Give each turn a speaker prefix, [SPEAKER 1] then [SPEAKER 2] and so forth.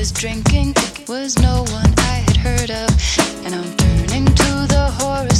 [SPEAKER 1] was drinking, it was no one I had heard of. And I'm turning to the horror